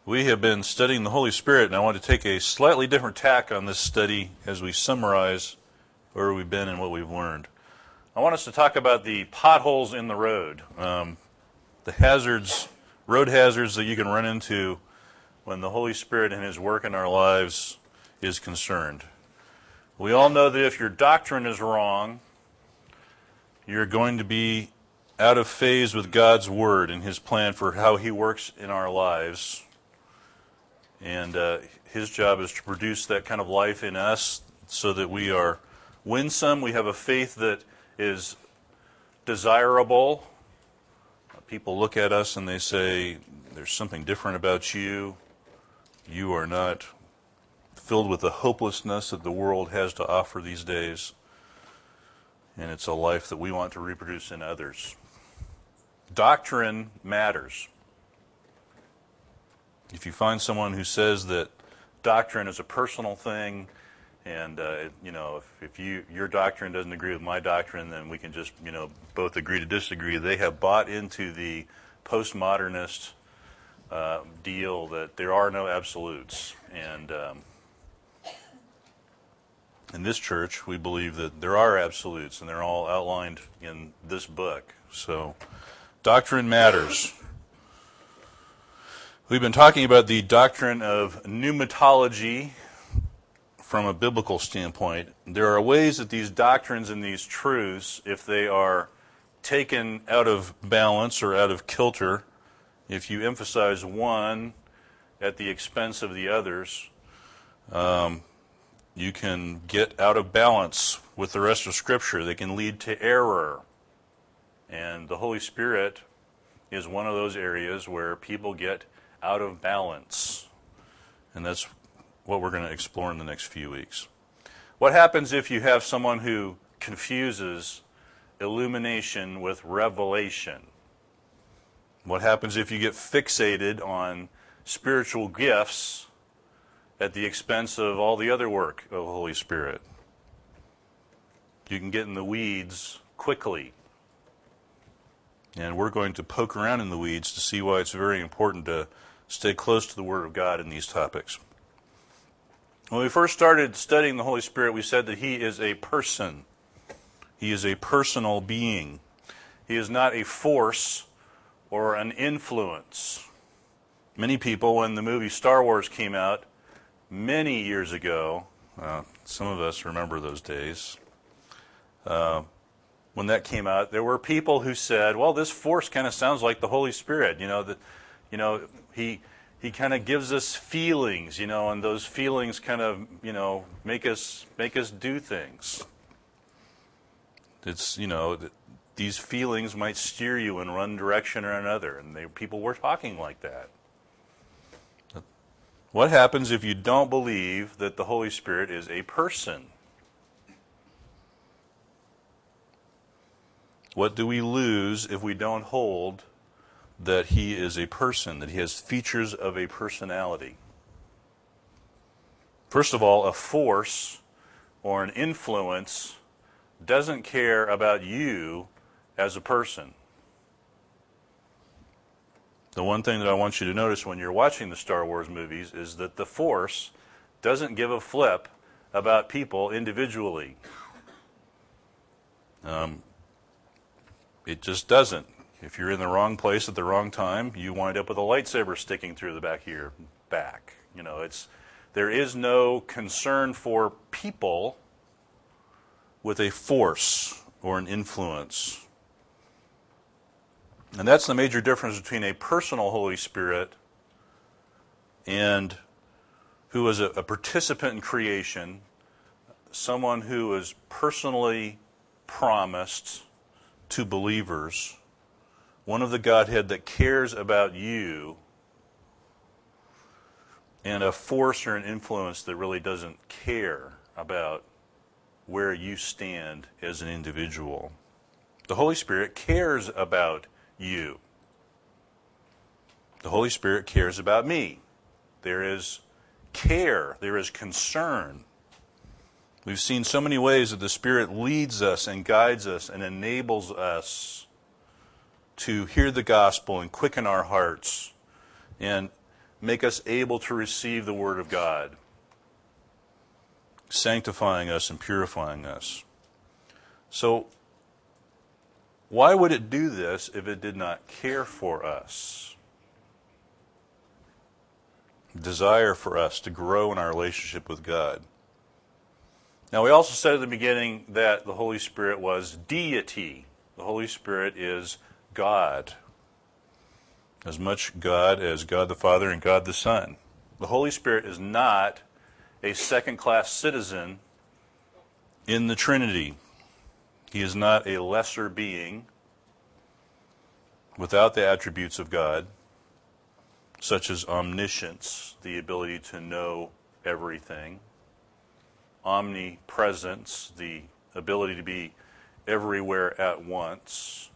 We have been studying the Holy Spirit, and I want to take a slightly different tack on this study as we summarize where we've been and what we've learned. I want us to talk about the potholes in the road, the hazards, road hazards that you can run into when the Holy Spirit and His work in our lives is concerned. We all know that if your doctrine is wrong, you're going to be out of phase with God's Word and His plan for how He works in our lives. And His job is to produce that kind of life in us so that we are winsome. We have a faith that is desirable. People look at us and they say, there's something different about you. You are not filled with the hopelessness that the world has to offer these days. And it's a life that we want to reproduce in others. Doctrine matters. If you find someone who says that doctrine is a personal thing, and if your doctrine doesn't agree with my doctrine, then we can just both agree to disagree. They have bought into the postmodernist deal that there are no absolutes, and in this church we believe that there are absolutes, and they're all outlined in this book. So, doctrine matters. We've been talking about the doctrine of pneumatology from a biblical standpoint. There are ways that these doctrines and these truths, if they are taken out of balance or out of kilter, if you emphasize one at the expense of the others, you can get out of balance with the rest of Scripture. They can lead to error. And the Holy Spirit is one of those areas where people get out of balance. And that's what we're going to explore in the next few weeks. What happens if you have someone who confuses illumination with revelation? What happens if you get fixated on spiritual gifts at the expense of all the other work of the Holy Spirit? You can get in the weeds quickly. And we're going to poke around in the weeds to see why it's very important to stay close to the Word of God in these topics. When we first started studying the Holy Spirit, we said that He is a person. He is a personal being. He is not a force or an influence. Many people, when the movie Star Wars came out many years ago, some of us remember those days, when that came out, there were people who said, well, this force kind of sounds like the Holy Spirit. He kind of gives us feelings, and those feelings kind of, make us do things. It's, these feelings might steer you in one direction or another, and people were talking like that. What happens if you don't believe that the Holy Spirit is a person? What do we lose if we don't hold that He is a person, that He has features of a personality? First of all, a force or an influence doesn't care about you as a person. The one thing that I want you to notice when you're watching the Star Wars movies is that the force doesn't give a flip about people individually. It just doesn't. If you're in the wrong place at the wrong time, you wind up with a lightsaber sticking through the back of your back. There is no concern for people with a force or an influence. And that's the major difference between a personal Holy Spirit and who is a participant in creation, someone who is personally promised to believers, one of the Godhead that cares about you, and a force or an influence that really doesn't care about where you stand as an individual. The Holy Spirit cares about you. The Holy Spirit cares about me. There is care, there is concern. We've seen so many ways that the Spirit leads us and guides us and enables us to hear the gospel and quicken our hearts. And make us able to receive the Word of God, sanctifying us and purifying us. So, why would it do this if it did not care for us? Desire for us to grow in our relationship with God. Now, we also said at the beginning that the Holy Spirit was deity. The Holy Spirit is God. As much God as God the Father and God the Son. The Holy Spirit is not a second-class citizen in the Trinity. He is not a lesser being without the attributes of God, such as omniscience, the ability to know everything, omnipresence, the ability to be everywhere at once,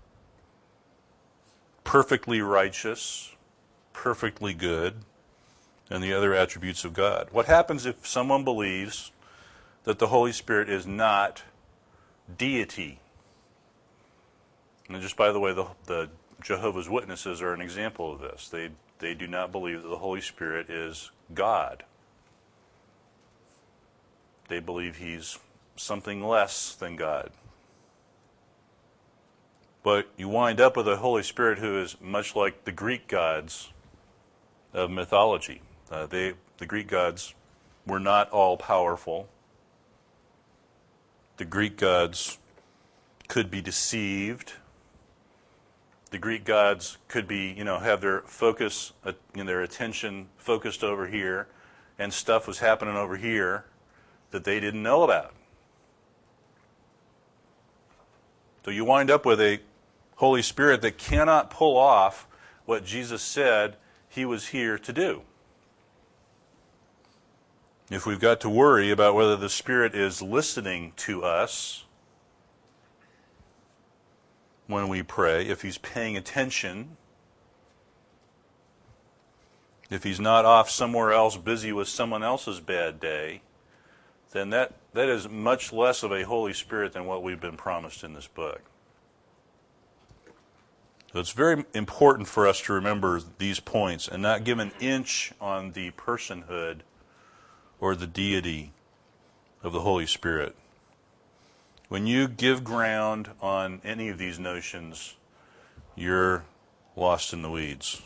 perfectly righteous, perfectly good, and the other attributes of God. What happens if someone believes that the Holy Spirit is not deity? And just by the way, the Jehovah's Witnesses are an example of this. They do not believe that the Holy Spirit is God. They believe he's something less than God. But you wind up with a Holy Spirit who is much like the Greek gods of mythology. The Greek gods were not all powerful. The Greek gods could be deceived. The Greek gods could be, have their focus, their attention focused over here, and stuff was happening over here that they didn't know about. So you wind up with a Holy Spirit that cannot pull off what Jesus said he was here to do. If we've got to worry about whether the Spirit is listening to us when we pray, if he's paying attention, if he's not off somewhere else busy with someone else's bad day, then that is much less of a Holy Spirit than what we've been promised in this book. So it's very important for us to remember these points and not give an inch on the personhood or the deity of the Holy Spirit. When you give ground on any of these notions, you're lost in the weeds.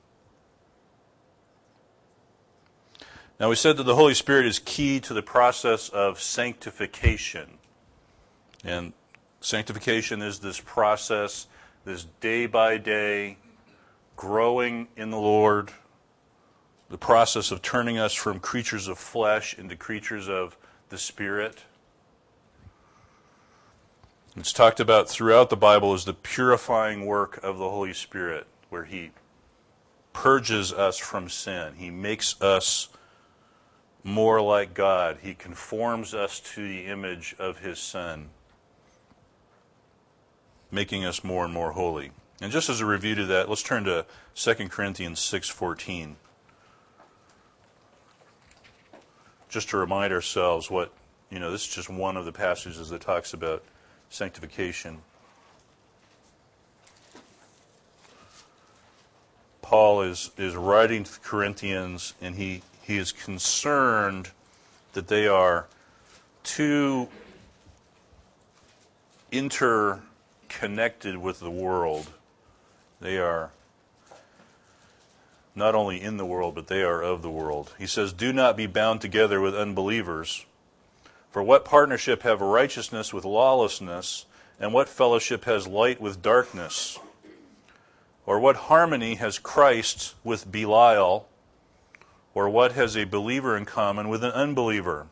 Now, we said that the Holy Spirit is key to the process of sanctification. And sanctification is this process, this day-by-day growing in the Lord, the process of turning us from creatures of flesh into creatures of the Spirit. It's talked about throughout the Bible as the purifying work of the Holy Spirit, where he purges us from sin. He makes us more like God. He conforms us to the image of his Son, making us more and more holy. And just as a review to that, let's turn to 2 Corinthians 6:14. Just to remind ourselves what, this is just one of the passages that talks about sanctification. Paul is writing to the Corinthians, and he is concerned that they are too interconnected with the world. They are not only in the world, but they are of the world. He says, "Do not be bound together with unbelievers. For what partnership have righteousness with lawlessness, and what fellowship has light with darkness? Or what harmony has Christ with Belial? Or what has a believer in common with an unbeliever?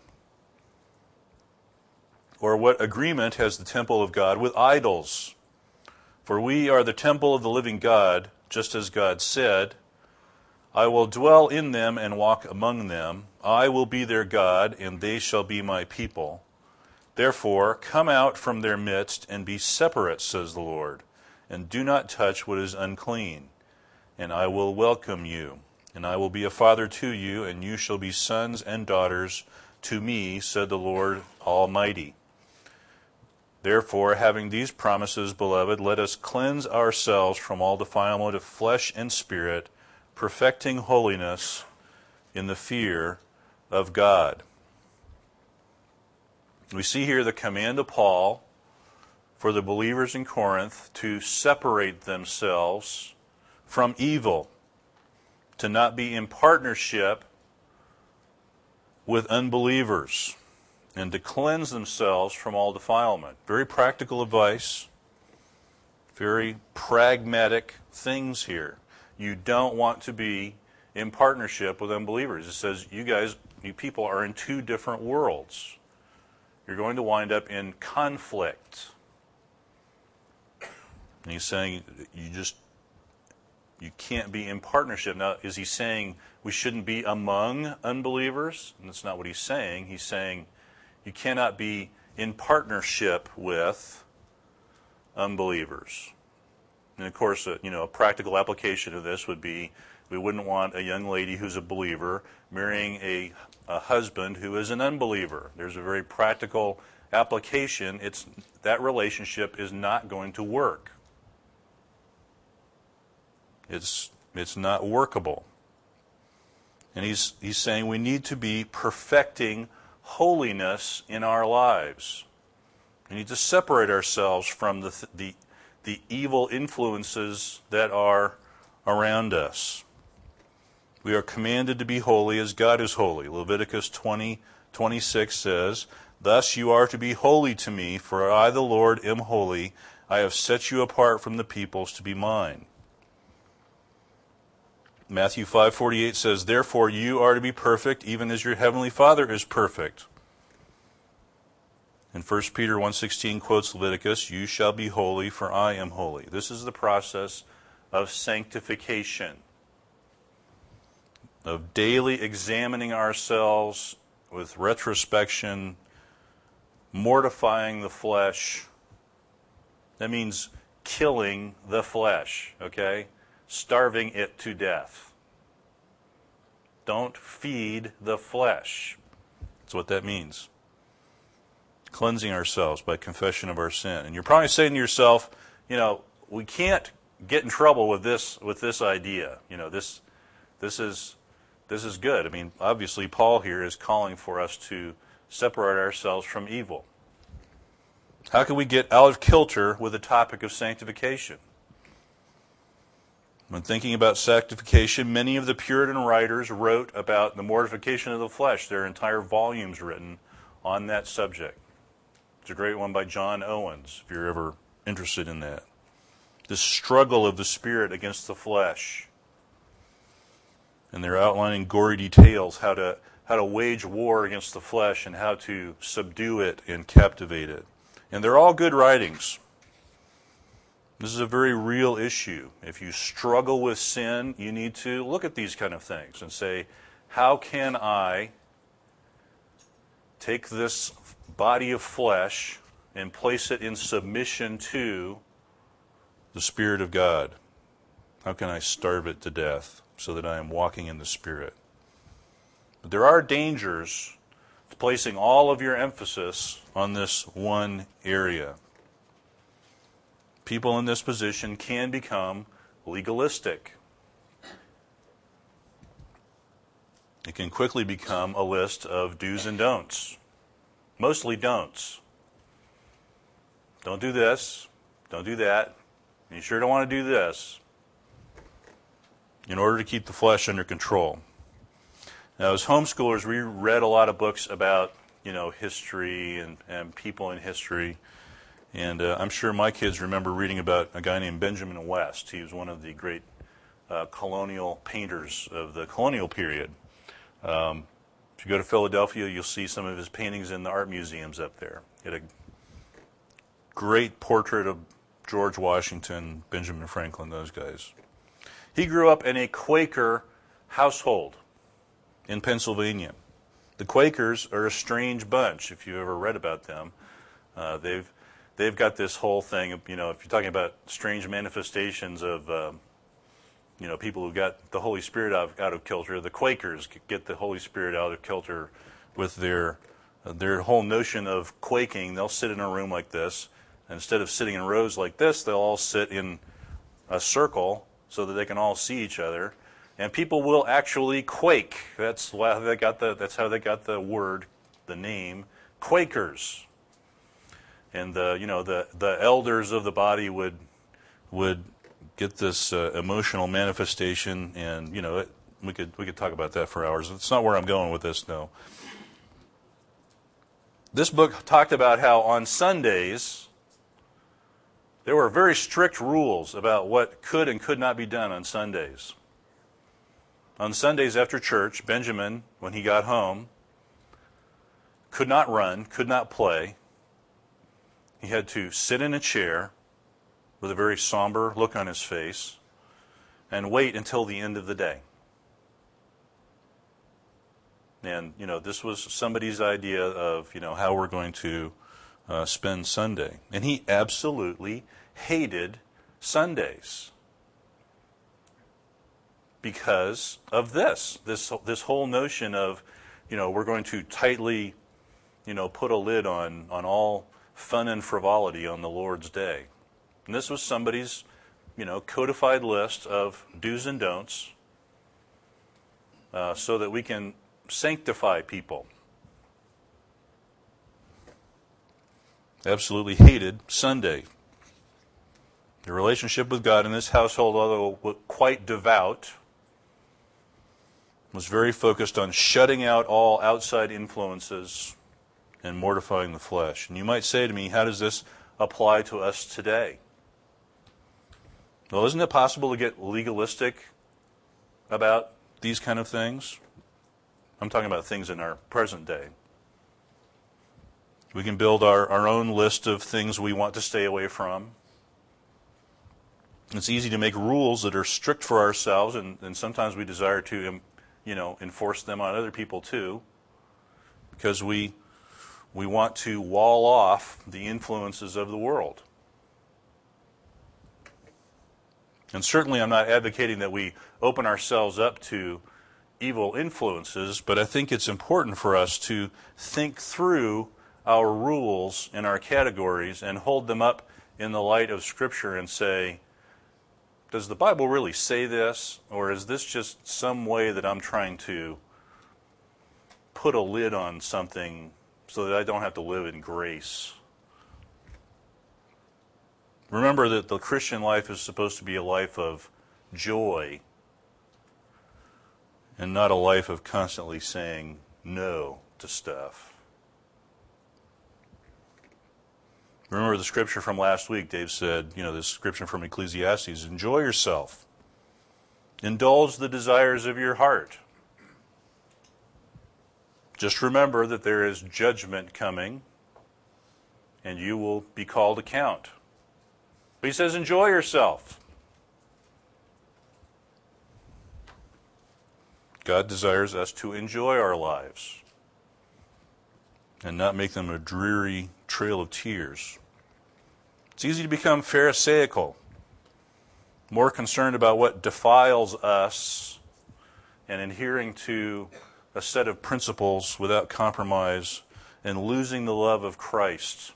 Or what agreement has the temple of God with idols? For we are the temple of the living God, just as God said, 'I will dwell in them and walk among them. I will be their God, and they shall be my people. Therefore, come out from their midst and be separate, says the Lord, and do not touch what is unclean. And I will welcome you, and I will be a father to you, and you shall be sons and daughters to me, said the Lord Almighty.' Therefore, having these promises, beloved, let us cleanse ourselves from all defilement of flesh and spirit, perfecting holiness in the fear of God. We see here the command of Paul for the believers in Corinth to separate themselves from evil, to not be in partnership with unbelievers, and to cleanse themselves from all defilement. Very practical advice, very pragmatic things here. You don't want to be in partnership with unbelievers. It says you people are in two different worlds. You're going to wind up in conflict. And he's saying you can't be in partnership. Now, is he saying we shouldn't be among unbelievers? And that's not what he's saying. He's saying you cannot be in partnership with unbelievers. And of course, a practical application of this would be we wouldn't want a young lady who's a believer marrying a husband who is an unbeliever. There's a very practical application. That relationship is not going to work. It's not workable. And he's saying we need to be perfecting holiness in our lives. We need to separate ourselves from the evil influences that are around us. We are commanded to be holy as God is holy. Leviticus 20:26 says, "Thus you are to be holy to me, for I the Lord am holy. I have set you apart from the peoples to be mine." Matthew 5:48 says, "Therefore you are to be perfect, even as your heavenly Father is perfect." And 1 Peter 1:16 quotes Leviticus, "You shall be holy, for I am holy." This is the process of sanctification, of daily examining ourselves with retrospection, mortifying the flesh. That means killing the flesh, okay? Starving it to death. Don't feed the flesh. That's what that means. Cleansing ourselves by confession of our sin. And you're probably saying to yourself, we can't get in trouble with this idea. This is good. I mean, obviously Paul here is calling for us to separate ourselves from evil. How can we get out of kilter with the topic of sanctification? When thinking about sanctification, many of the Puritan writers wrote about the mortification of the flesh. There are entire volumes written on that subject. There's a great one by John Owens, if you're ever interested in that. The struggle of the spirit against the flesh. And they're outlining gory details, how to wage war against the flesh and how to subdue it and captivate it. And they're all good writings. This is a very real issue. If you struggle with sin, you need to look at these kind of things and say, how can I take this body of flesh and place it in submission to the Spirit of God? How can I starve it to death so that I am walking in the Spirit? But there are dangers to placing all of your emphasis on this one area. People in this position can become legalistic. It can quickly become a list of do's and don'ts. Mostly don'ts. Don't do this. Don't do that. You sure don't want to do this. In order to keep the flesh under control. Now, as homeschoolers, we read a lot of books about, history and people in history. And I'm sure my kids remember reading about a guy named Benjamin West. He was one of the great colonial painters of the colonial period. If you go to Philadelphia, you'll see some of his paintings in the art museums up there. He had a great portrait of George Washington, Benjamin Franklin, those guys. He grew up in a Quaker household in Pennsylvania. The Quakers are a strange bunch, if you ever read about them. They've got this whole thing, if you're talking about strange manifestations of, people who got the Holy Spirit out of kilter, the Quakers get the Holy Spirit out of kilter with their whole notion of quaking. They'll sit in a room like this, and instead of sitting in rows like this, they'll all sit in a circle so that they can all see each other. And people will actually quake. That's how they got the word, the name, Quakers. And the elders of the body would get this emotional manifestation, and we could talk about that for hours. It's not where I'm going with this, no. This book talked about how on Sundays there were very strict rules about what could and could not be done on Sundays. On Sundays after church, Benjamin, when he got home, could not run, could not play. He had to sit in a chair with a very somber look on his face and wait until the end of the day. And, this was somebody's idea of, how we're going to spend Sunday. And he absolutely hated Sundays because of this whole notion of, we're going to tightly, put a lid on all fun and frivolity on the Lord's day. And this was somebody's, codified list of do's and don'ts so that we can sanctify people. Absolutely hated Sunday. The relationship with God in this household, although quite devout, was very focused on shutting out all outside influences and mortifying the flesh. And you might say to me, how does this apply to us today? Well, isn't it possible to get legalistic about these kind of things? I'm talking about things in our present day. We can build our own list of things we want to stay away from. It's easy to make rules that are strict for ourselves, and sometimes we desire to enforce them on other people too, because we want to wall off the influences of the world. And certainly I'm not advocating that we open ourselves up to evil influences, but I think it's important for us to think through our rules and our categories and hold them up in the light of Scripture and say, does the Bible really say this, or is this just some way that I'm trying to put a lid on something so that I don't have to live in grace? Remember that the Christian life is supposed to be a life of joy and not a life of constantly saying no to stuff. Remember the scripture from last week. Dave said, this scripture from Ecclesiastes, enjoy yourself. Indulge the desires of your heart. Just remember that there is judgment coming, and you will be called to account. But he says, enjoy yourself. God desires us to enjoy our lives and not make them a dreary trail of tears. It's easy to become pharisaical, more concerned about what defiles us and adhering to a set of principles without compromise and losing the love of Christ.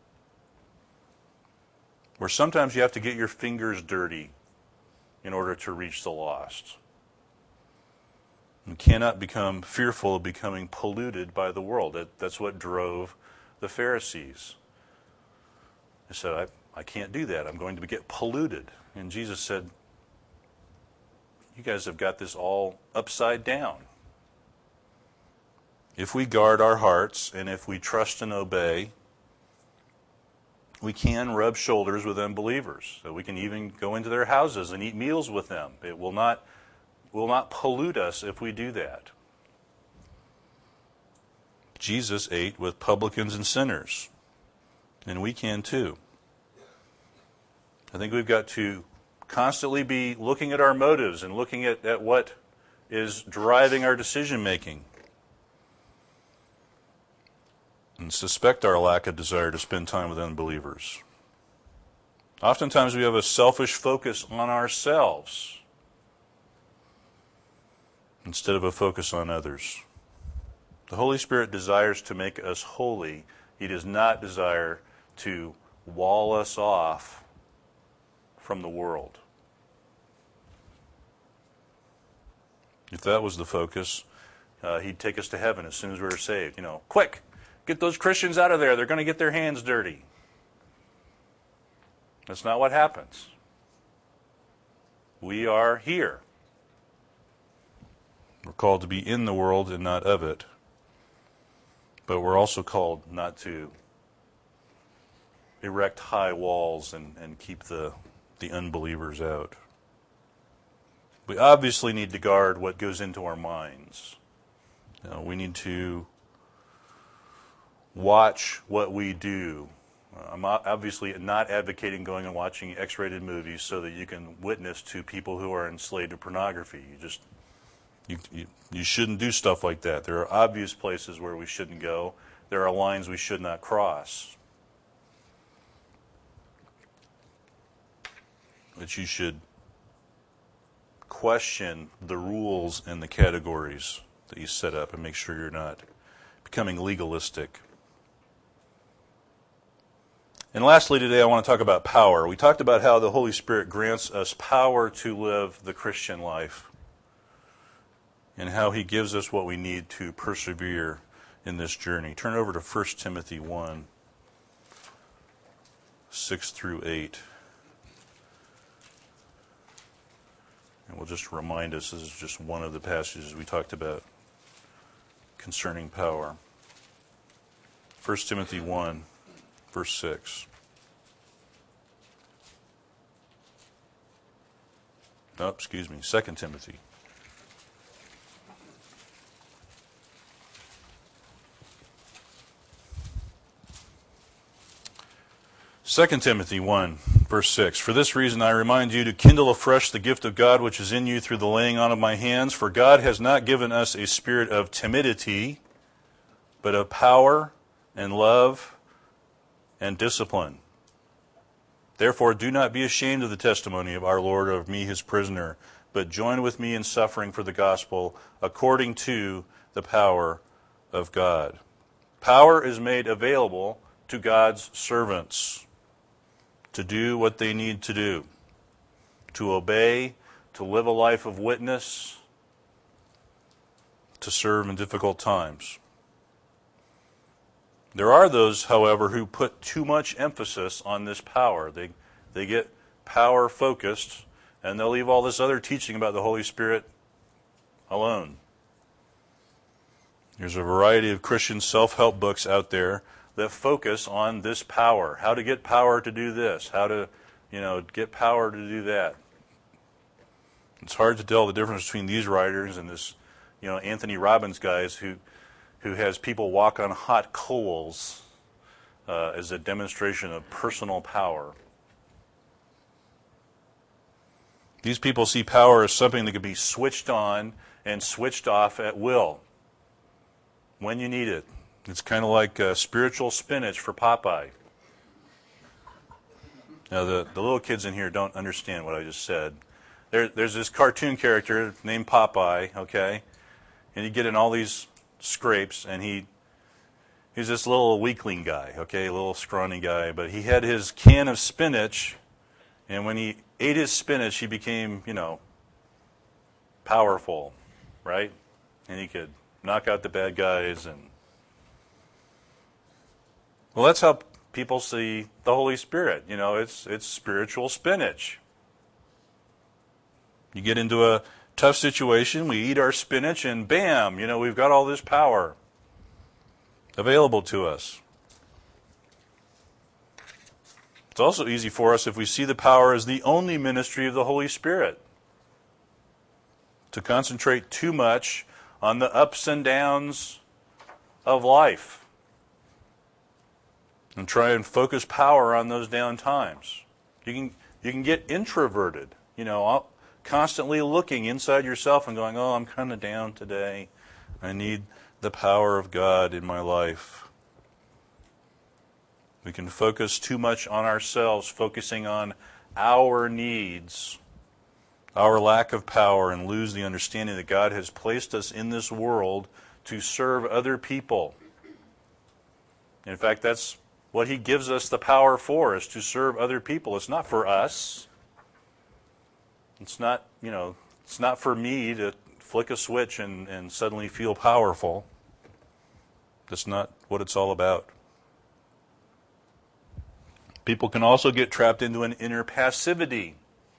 Where sometimes you have to get your fingers dirty in order to reach the lost. You cannot become fearful of becoming polluted by the world. That's what drove the Pharisees. They said, I can't do that. I'm going to get polluted. And Jesus said, you guys have got this all upside down. If we guard our hearts and if we trust and obey, we can rub shoulders with unbelievers. So we can even go into their houses and eat meals with them. It will not pollute us if we do that. Jesus ate with publicans and sinners, and we can too. I think we've got to constantly be looking at our motives and looking at what is driving our decision making, and suspect our lack of desire to spend time with unbelievers. Oftentimes we have a selfish focus on ourselves instead of a focus on others. The Holy Spirit desires to make us holy. He does not desire to wall us off from the world. If that was the focus, he'd take us to heaven as soon as we were saved. Quick, get those Christians out of there. They're going to get their hands dirty. That's not what happens. We are here. We're called to be in the world and not of it. But we're also called not to erect high walls and keep the unbelievers out. We obviously need to guard what goes into our minds. We need to watch what we do. I'm obviously not advocating going and watching X-rated movies so that you can witness to people who are enslaved to pornography. You shouldn't do stuff like that. There are obvious places where we shouldn't go. There are lines we should not cross. But you should question the rules and the categories that you set up and make sure you're not becoming legalistic. And lastly today I want to talk about power. We talked about how the Holy Spirit grants us power to live the Christian life and how he gives us what we need to persevere in this journey. Turn over to 1 Timothy 1, 6 through 8. And we'll just remind us, this is just one of the passages we talked about concerning power. 1 Timothy 1, verse 6. No, excuse me, 2 Timothy. Second Timothy 1, verse 6. For this reason I remind you to kindle afresh the gift of God which is in you through the laying on of my hands. For God has not given us a spirit of timidity, but of power and love and discipline. Therefore do not be ashamed of the testimony of our Lord or of me his prisoner, but join with me in suffering for the gospel according to the power of God. Power is made available to God's servants to do what they need to do, to obey, to live a life of witness, to serve in difficult times. There are those, however, who put too much emphasis on this power. They get power focused, and they'll leave all this other teaching about the Holy Spirit alone. There's a variety of Christian self-help books out there that focus on this power, how to get power to do this, how to, get power to do that. It's hard to tell the difference between these writers and this, Anthony Robbins guys who has people walk on hot coals as a demonstration of personal power. These people see power as something that can be switched on and switched off at will when you need it. It's kind of like spiritual spinach for Popeye. Now, the little kids in here don't understand what I just said. There's this cartoon character named Popeye, okay? And you get in all these scrapes, and he's this little weakling guy, okay? A little scrawny guy. But he had his can of spinach, and when he ate his spinach, he became, powerful, right? And he could knock out the bad guys and... Well, that's how people see the Holy Spirit. It's spiritual spinach. You get into a tough situation, we eat our spinach, and bam, we've got all this power available to us. It's also easy for us if we see the power as the only ministry of the Holy Spirit, to concentrate too much on the ups and downs of life and try and focus power on those down times. You can get introverted, constantly looking inside yourself and going, oh, I'm kind of down today. I need the power of God in my life. We can focus too much on ourselves, focusing on our needs, our lack of power, and lose the understanding that God has placed us in this world to serve other people. In fact, that's what he gives us the power for, is to serve other people. It's not for us. It's not, it's not for me to flick a switch and suddenly feel powerful. That's not what it's all about. People can also get trapped into an inner passivity,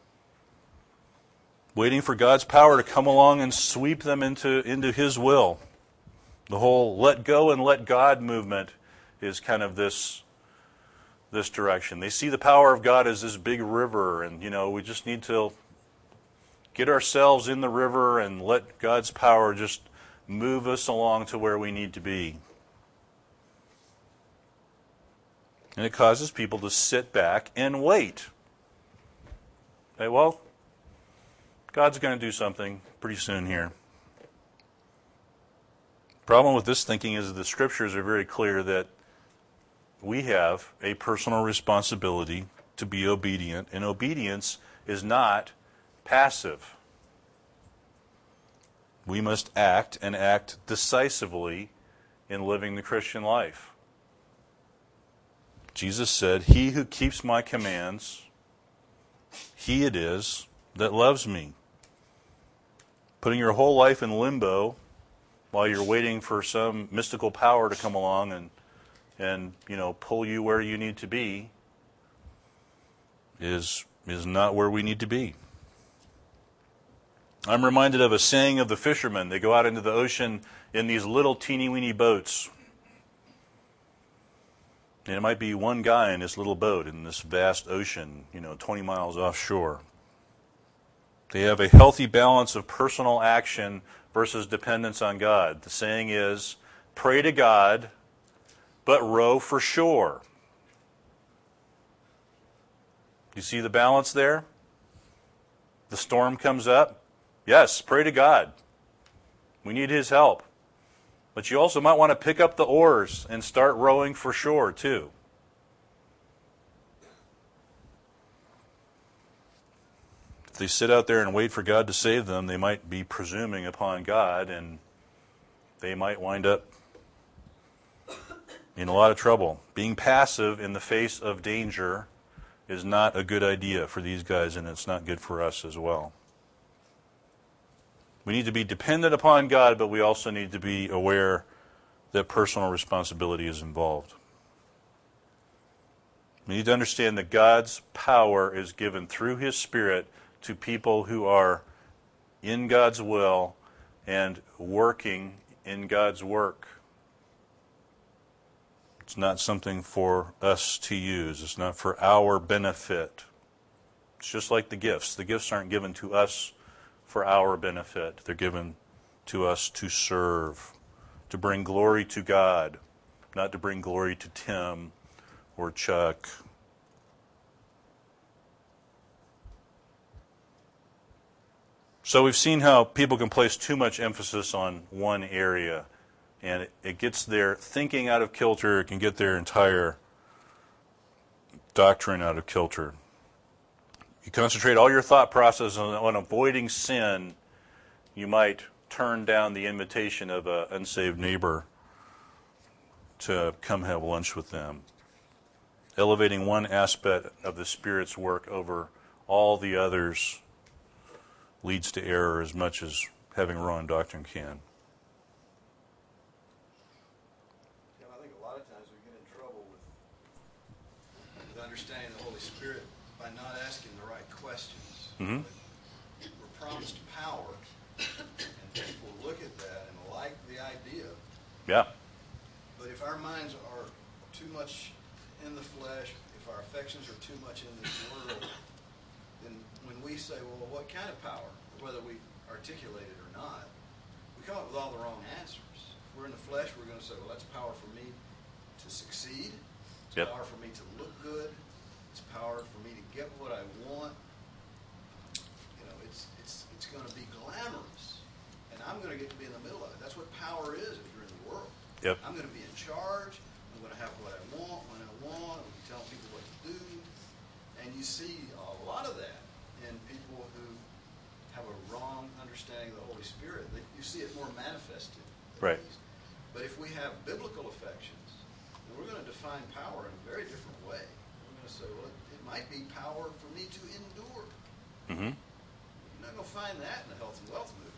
waiting for God's power to come along and sweep them into His will. The whole let go and let God movement is kind of this direction. They see the power of God as this big river, and we just need to get ourselves in the river and let God's power just move us along to where we need to be. And it causes people to sit back and wait. Say, well, God's going to do something pretty soon here. The problem with this thinking is that the Scriptures are very clear that we have a personal responsibility to be obedient, and obedience is not passive. We must act, and act decisively in living the Christian life. Jesus said, "He who keeps my commands, he it is that loves me." Putting your whole life in limbo while you're waiting for some mystical power to come along and pull you where you need to be is not where we need to be. I'm reminded of a saying of the fishermen. They go out into the ocean in these little teeny-weeny boats. And it might be one guy in this little boat in this vast ocean, 20 miles offshore. They have a healthy balance of personal action versus dependence on God. The saying is, pray to God, but row for shore. You see the balance there? The storm comes up. Yes, pray to God. We need His help. But you also might want to pick up the oars and start rowing for shore, too. If they sit out there and wait for God to save them, they might be presuming upon God, and they might wind up in a lot of trouble. Being passive in the face of danger is not a good idea for these guys, and it's not good for us as well. We need to be dependent upon God, but we also need to be aware that personal responsibility is involved. We need to understand that God's power is given through His Spirit to people who are in God's will and working in God's work. It's not something for us to use. It's not for our benefit. It's just like the gifts. The gifts aren't given to us for our benefit. They're given to us to serve, to bring glory to God, not to bring glory to Tim or Chuck. So we've seen how people can place too much emphasis on one area, and it gets their thinking out of kilter. It can get their entire doctrine out of kilter. You concentrate all your thought process on avoiding sin, you might turn down the invitation of an unsaved neighbor to come have lunch with them. Elevating one aspect of the Spirit's work over all the others leads to error as much as having wrong doctrine can. I think a lot of times we get in trouble with understanding the Holy Spirit by not asking the right questions. Mm-hmm. We're promised power, and people look at that and like the idea. Yeah. But if our minds are too much in the flesh, if our affections are too much in this world, then when we say, well, what kind of power, whether we articulate it or not, we come up with all the wrong answers. If we're in the flesh, we're going to say, well, that's power for me to succeed. It's Yep. power for me to look good. It's power for me to get what I want. It's going to be glamorous. And I'm going to get to be in the middle of it. That's what power is if you're in the world. Yep. I'm going to be in charge. I'm going to have what I want when I want. I'm going to tell people what to do. And you see a lot of that in people who have a wrong understanding of the Holy Spirit. You see it more manifested. Right. But if we have biblical affections, then we're going to define power in a very different way. We're going to say, well, it might be power for me to endure. Mm-hmm. You're not going to find that in the health and wealth movement.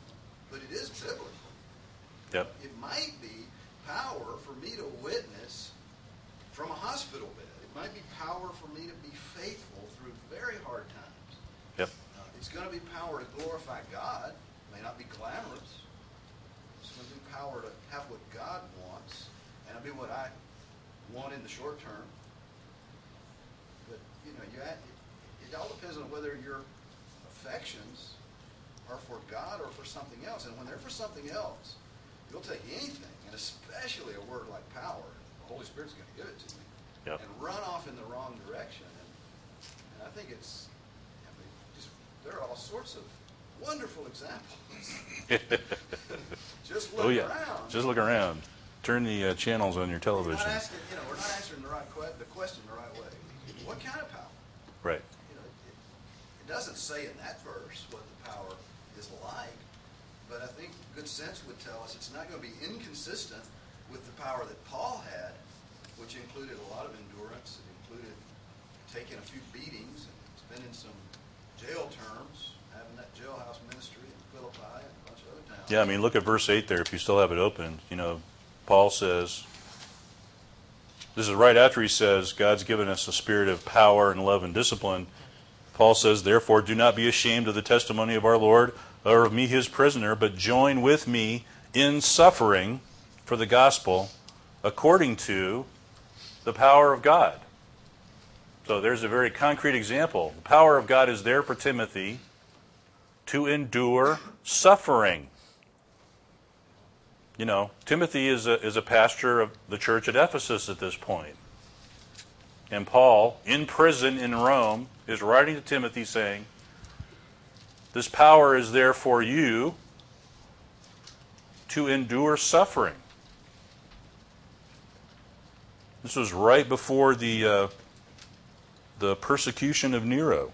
but it is biblical. Yep. It might be power for me to witness from a hospital bed. It might be power for me to be faithful through very hard times. Yep. It's going to be power to glorify God. It may not be glamorous. It's going to be power to have what God wants, and it'll be what I want in the short term. But, you know, it all depends on whether your affections are for God or for something else. And when they're for something else, you'll take anything, and especially a word like power. The Holy Spirit's going to give it to me. Yep. And run off in the wrong direction. And I think there are all sorts of wonderful examples. Just look around. Just look around. Turn the channels on your television. We're not answering the question the right way. What kind of power? Right. You know, it doesn't say in that verse what the power is like, but I think good sense would tell us it's not going to be inconsistent with the power that Paul had, which included a lot of endurance. It included taking a few beatings and spending some jail terms, having that jailhouse ministry in Philippi and a bunch of other towns. Yeah, I mean, look at verse 8 there if you still have it open. You know, Paul says, this is right after he says, God's given us a spirit of power and love and discipline. Paul says, therefore, do not be ashamed of the testimony of our Lord or of me, his prisoner, but join with me in suffering for the gospel according to the power of God. So there's a very concrete example. The power of God is there for Timothy to endure suffering. You know, Timothy is a pastor of the church at Ephesus at this point. And Paul, in prison in Rome, is writing to Timothy saying, this power is there for you to endure suffering. This was right before the persecution of Nero,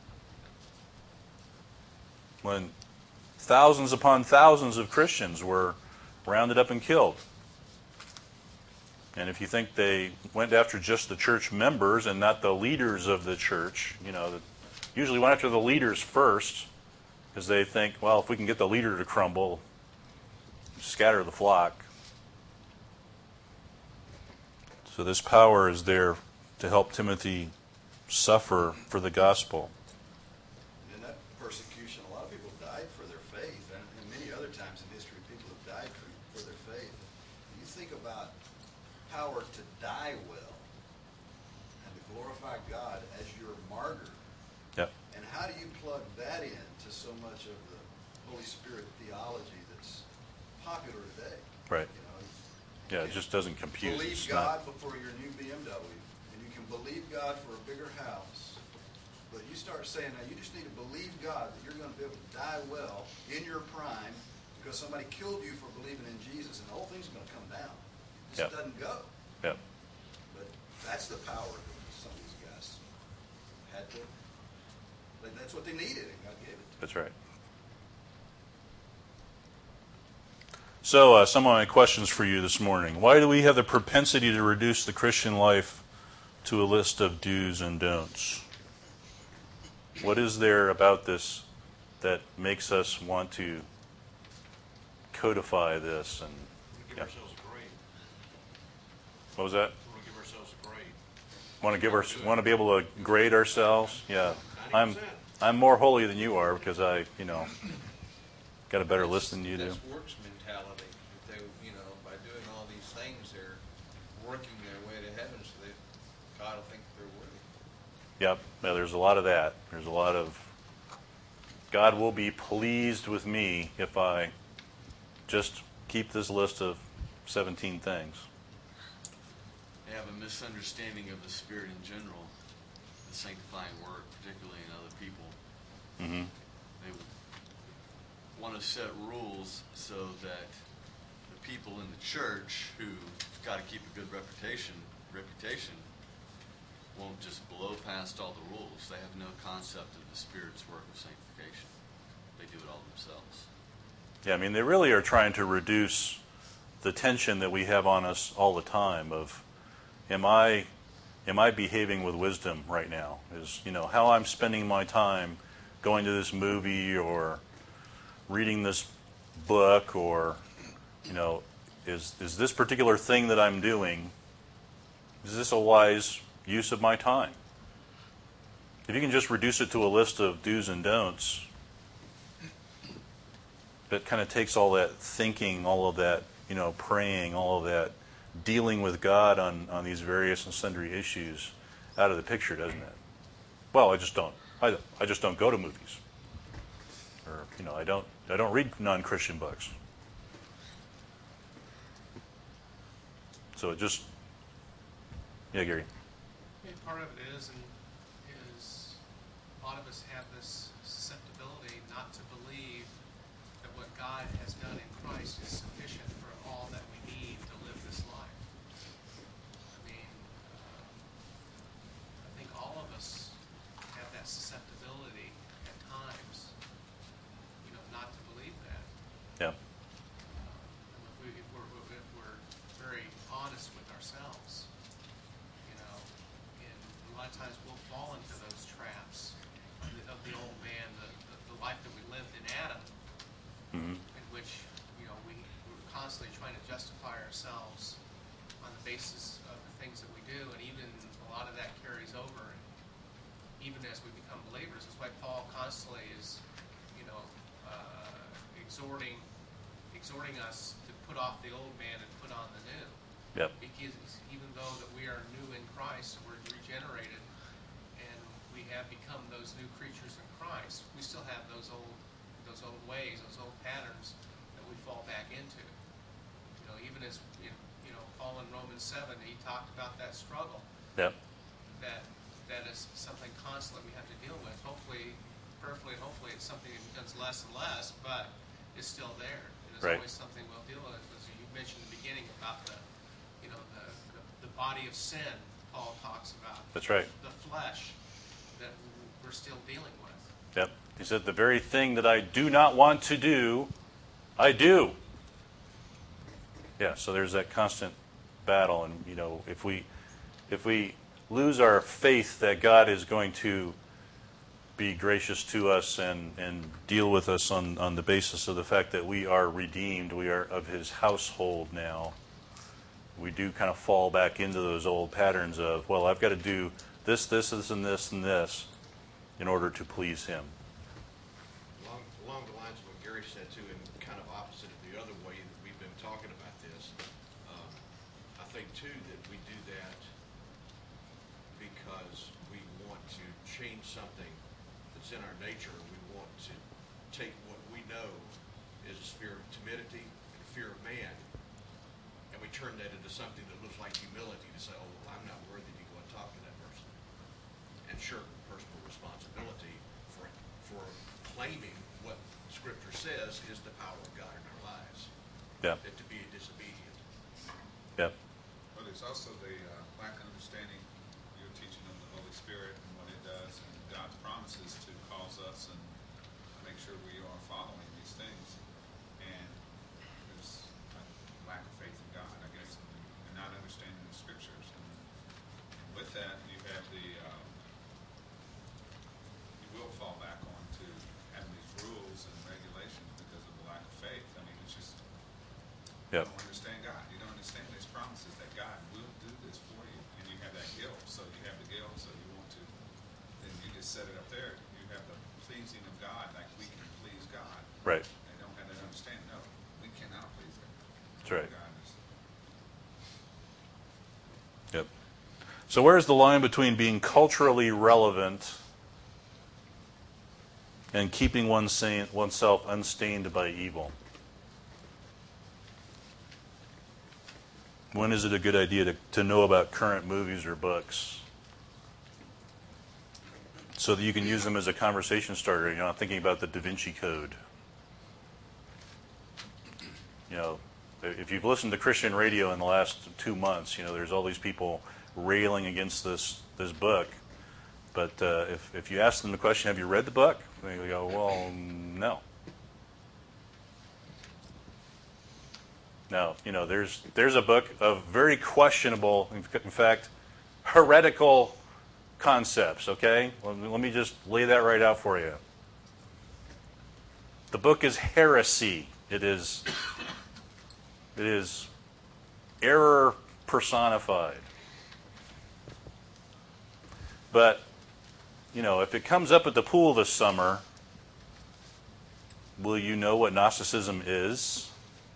when thousands upon thousands of Christians were rounded up and killed. And if you think they went after just the church members and not the leaders of the church, you know, usually went after the leaders first, because they think, well, if we can get the leader to crumble, scatter the flock. So this power is there to help Timothy suffer for the gospel. In that persecution, a lot of people died for their faith, and many other times in history, people have died for their faith. You think about power to die well and to glorify God as your martyr. Yep. And how do you plug that into so much of the Holy Spirit theology that's popular today? Right. You know, Yeah, it just doesn't compute. believe It's God not. before your new BMW, and you can believe God for a bigger house. But you start saying, now you just need to believe God that you're going to be able to die well in your prime because somebody killed you for believing in Jesus, and the whole thing's going to come down. It just doesn't go. Yep. But that's the power that some of these guys had to. That's what they needed, and God gave it to them. That's right. So, some of my questions for you this morning. Why do we have the propensity to reduce the Christian life to a list of do's and don'ts? What is there about this that makes us want to codify this? And We give ourselves a grade. what was that? We want to give ourselves a grade. Want to be able to grade ourselves? Yeah, 90%. I'm more holy than you are because I, got a better list than you do. That's works mentality. If they, by doing all these things, they're working their way to heaven, so that God will think they're worthy. Yep. Yeah, there's a lot of that. There's a lot of God will be pleased with me if I just keep this list of 17 things. They have a misunderstanding of the Spirit in general, the sanctifying work, particularly in other people. Mm-hmm. They want to set rules so that the people in the church who've got to keep a good reputation won't just blow past all the rules. They have no concept of the Spirit's work of sanctification. They do it all themselves. Yeah, I mean, they really are trying to reduce the tension that we have on us all the time of, am I behaving with wisdom right now? Is, how I'm spending my time going to this movie or reading this book, or, is this particular thing that I'm doing, is this a wise use of my time? If you can just reduce it to a list of do's and don'ts, that kind of takes all that thinking, all of that, praying, all of that dealing with God on these various and sundry issues out of the picture, doesn't it? Well, I just don't. I just don't go to movies, or I don't read non-Christian books. So it just, yeah, Gary. Yeah, part of it is a lot of us have this susceptibility not to believe that what God has done in Christ is sufficient for all that we need to live this life. I mean, I think all of us have that susceptibility at times, not to believe that. Yeah. If we're very honest with ourselves, and a lot of times we'll fall into those traps of the old man, the life that we lived in Adam, Mm-hmm. in which we were constantly trying to justify ourselves on the basis of the things that we do, and even a lot of that carries over, and even as we become believers. That's why Paul constantly is, exhorting us to put off the old man and put on the new. Yep. Because even though that we are new in Christ, we're regenerated, and we have become those new creatures in Christ, we still have those old ways, those old patterns that we fall back into. Even as Paul in Romans 7, he talked about that struggle. Yep. That is something constantly we have to deal with. Hopefully, prayerfully, and hopefully, it's something that becomes less and less, but it's still there. It is Right. always something we'll deal with. As you mentioned in the beginning about the body of sin, Paul talks about. That's right. The flesh that we're still dealing with. Yep. He said, the very thing that I do not want to do, I do. Yeah, so there's that constant battle. And, if we lose our faith that God is going to be gracious to us and deal with us on the basis of the fact that we are redeemed, we are of His household now, we do kind of fall back into those old patterns of, well, I've got to do this, and this, and this in order to please Him. Along the lines of what Gary said too, and kind of opposite of the other way that we've been talking about this, I think too that we do that because we want to change something that's in our nature. We want to take what we know is a spirit of timidity and fear of man, and we turn that into something that looks like humility to say, oh, well, I'm not worthy to go and talk to that person, and shirk personal responsibility for claiming what Scripture says is the power of God in our lives. Yeah. That to be disobedient. Yep. But it's also the lack of understanding your teaching of the Holy Spirit and what it does, and God's promises to cause us and make sure we are following these things. And there's a lack of faith in God, I guess, and not understanding the Scriptures. And with that, you have you will fall back on to having these rules and regulations because of the lack of faith. I mean, it's just you Yep. don't understand God. You don't understand His promises that God will do this for you, and you have that guilt. So you have the guilt, so you want to. Then you just set it up there. You have the pleasing of God, like we can please God. Right. They don't have that understanding. No, we cannot please God. That's right. God is, Yep. So where's the line between being culturally relevant and keeping oneself unstained by evil? When is it a good idea to know about current movies or books so that you can use them as a conversation starter? I'm thinking about the Da Vinci Code. If you've listened to Christian radio in the last 2 months, there's all these people railing against this book. But if you ask them the question, have you read the book? They go, well, no. No, there's a book of very questionable, in fact, heretical concepts, okay? Let me just lay that right out for you. The book is heresy It is error personified. But, if it comes up at the pool this summer, will you know what Gnosticism is?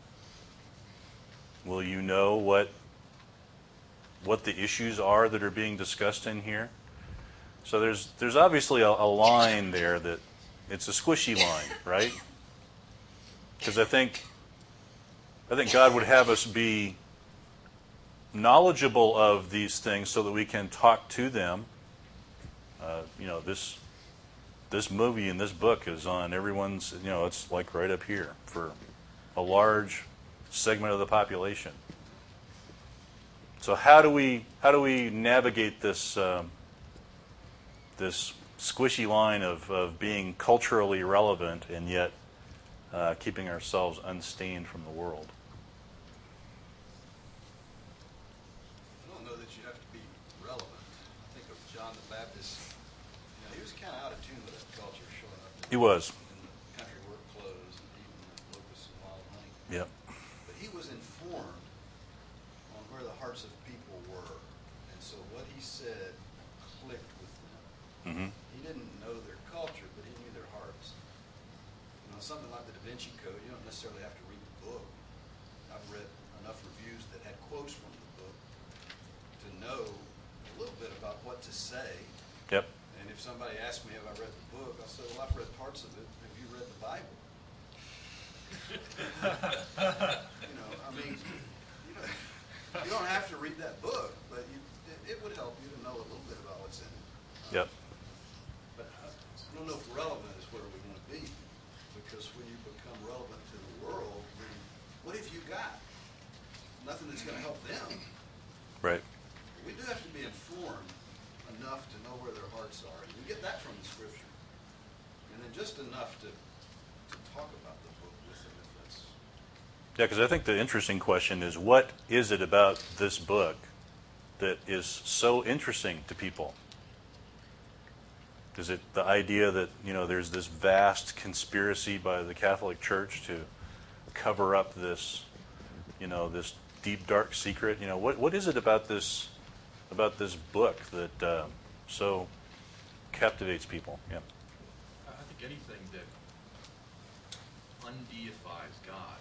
Will you know what the issues are that are being discussed in here? So there's obviously a line there that it's a squishy line, right? Because I think God would have us be knowledgeable of these things so that we can talk to them. This movie and this book is on everyone's, it's like right up here for a large segment of the population. So how do we navigate this this squishy line of being culturally relevant and yet keeping ourselves unstained from the world? I don't know that you have to be relevant. I think of John the Baptist. He was kind of out of tune with that culture, showing up He was. in the country work clothes and eating locusts and wild honey. Yep. But he was informed on where the hearts of people were. And so what he said clicked with them. Mm-hmm. He didn't know their culture, but he knew their hearts. Something like the Da Vinci Code, you don't necessarily have to read the book. I've read enough reviews that had quotes from the book to know a little bit about what to say. Yep. And if somebody asks me, have I read the book, I'll say, well, I've read parts of it. Have you read the Bible? You don't have to read that book, but it would help you to know a little bit about what's in it. Yep. But I don't know if relevant is where we want to be, because when you become relevant to the world, then what have you got? Nothing that's going to help them. Right. We do have to be informed enough to know where their hearts are. And we get that from the Scripture. And then just enough to talk about the book with them if that's... Yeah, because I think the interesting question is, what is it about this book that is so interesting to people? Is it the idea that, there's this vast conspiracy by the Catholic Church to cover up this, this deep, dark secret? What is it about this book that so captivates people? Yeah. I think anything that undeifies God,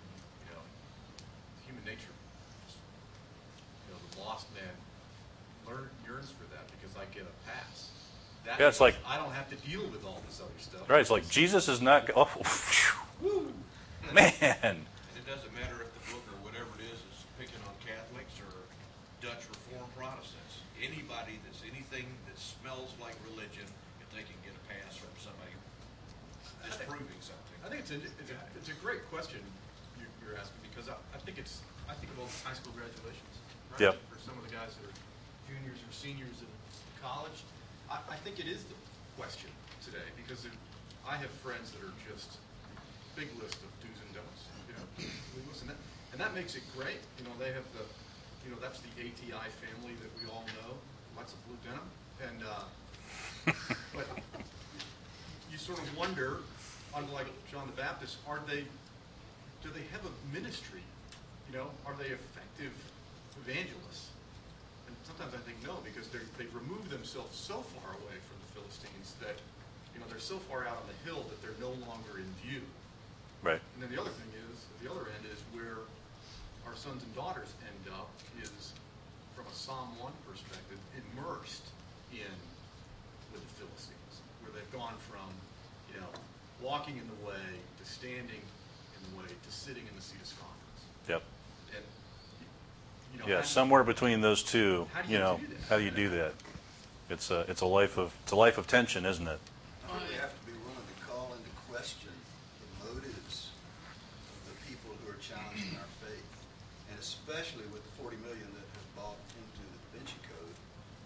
human nature, the lost man yearns for that because I get a pass. That Yeah, it's like, I don't have to deal with all this other stuff. right, it's like Jesus is not, Woo! man. And it doesn't matter if the book or whatever it is picking on Catholics or Dutch Reformed Protestants. Anybody that's anything that smells like religion, if they can get a pass from somebody disproving something. I think it's a great question you're asking, because I think of all these high school graduations, right? Yep. For some of the guys that are juniors or seniors in college. I think it is the question today, because I have friends that are just big list of do's and don'ts. And that makes it great. They have that's the ATI family that we all know, lots of blue denim, and but you sort of wonder, unlike John the Baptist, do they have a ministry? Are they effective evangelists? And sometimes I think no, because they've removed themselves so far away from the Philistines that they're so far out on the hill that they're no longer in view. Right. And then the other thing is, at the other end is where our sons and daughters end up is, from a Psalm 1 perspective, immersed with the Philistines, where they've gone from, walking in the way to standing in the way to sitting in the seat of scoffers. Yep. And, Yeah, somewhere between those two, How do you do that? how do you do that? It's a life of tension, isn't it? I think we have to be willing to call into question the motives of the people who are challenging our faith, and especially with the 40 million that have bought into the Da Vinci Code.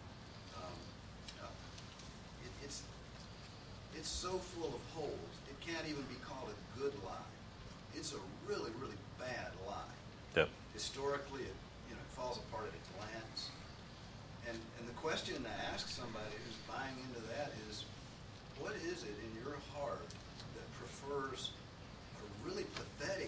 It's so full of holes, it can't even be called a good lie. It's a really, really bad lie. Yep. Historically, it falls apart at a glance. And the question to ask somebody who's buying into that is, what is it in your heart that prefers a really pathetic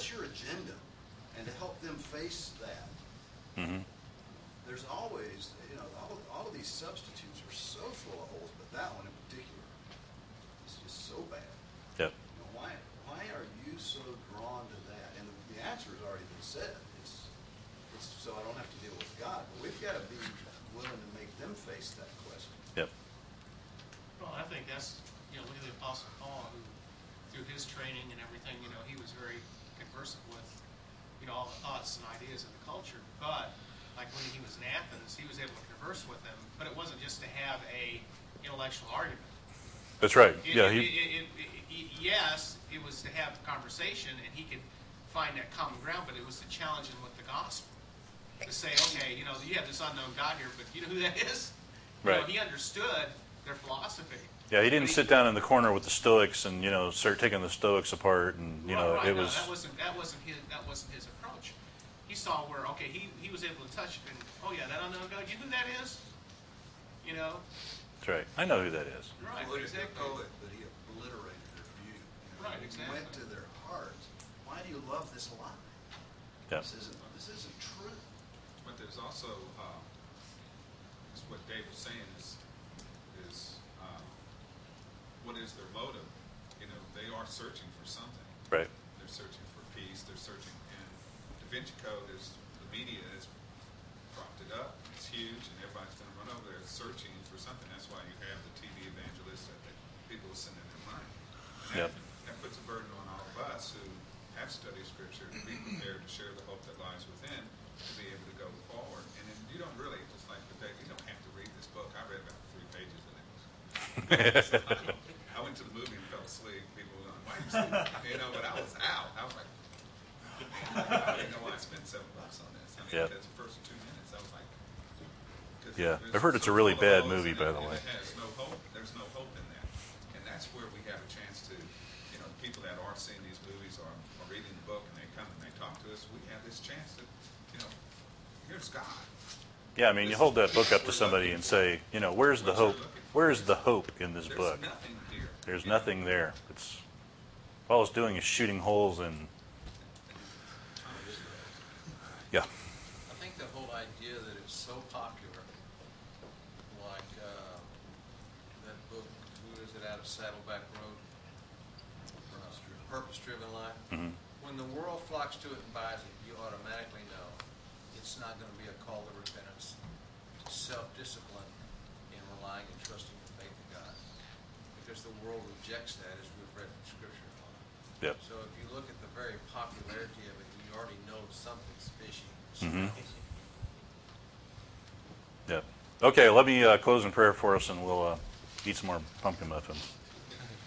what's your agenda? And to help them face that. Mm-hmm. There's always, all of these substitutes are so full of holes, but that one in particular is just so bad. Yep. Why are you so drawn to that? And the answer has already been said. It's so I don't have to deal with God. But we've got to be willing to make them face that question. Yep. Well, I think that's, look at the Apostle Paul, who, through his training and everything, he was very conversant with, all the thoughts and ideas of the culture. But, like when he was in Athens, he was able to converse with them, but it wasn't just to have a intellectual argument. That's right. Yes, it was to have a conversation, and he could find that common ground, but it was to challenge him with the gospel. To say, okay, you have this unknown God here, but you know who that is? Right. He understood their philosophy. Yeah, he didn't sit down in the corner with the Stoics and start taking the Stoics apart, and it was. That wasn't his approach. He saw where he was able to touch it, and that unknown God, you know who that is? That's right. I know who that is. Right, exactly. But he obliterated their view. Right, He exactly. went to their hearts. Why do you love this lie? Yeah. This isn't true. But there's also, what Dave was saying is what is their motive? They are searching for something. Right. They're searching for peace. They're searching, and Da Vinci Code is, the media has propped it up. It's huge, and everybody's going to run over there searching for something. That's why you have the TV evangelists that people are sending their money. And that puts a burden on all of us who have studied Scripture to be prepared to share the hope that lies within, to be able to go forward. And then you don't really, just like the day, you don't have to read this book. I read about 3 pages of it. I went to the movie and fell asleep. People were going, why are you sleeping? But I was out. I was like, I didn't know why I spent $7 on this. That's the first 2 minutes. I was like, Yeah, I've heard it's a really bad movie, by the way. It has no hope. There's no hope in that. And that's where we have a chance to, people that are seeing these movies or are reading the book and they come and they talk to us, we have this chance to, here's God. Yeah, I mean, you hold that book up to somebody and say, where's the hope? Where's the hope in this book? There's nothing here. There's nothing there. All it's doing is shooting holes in. Yeah. I think the whole idea that it's so popular, like that book, who is it, out of Saddleback Road? Purpose-Driven Life. Mm-hmm. When the world flocks to it and buys it, you automatically know it's not going to be a call to repentance, to self-discipline in relying and trusting the faith of God. Because the world rejects that, as we've read in Scripture. Yep. So if you look at the very popularity of it, you already know something's fishy. Mm-hmm. Yep. Okay, let me close in prayer for us, and we'll eat some more pumpkin muffins.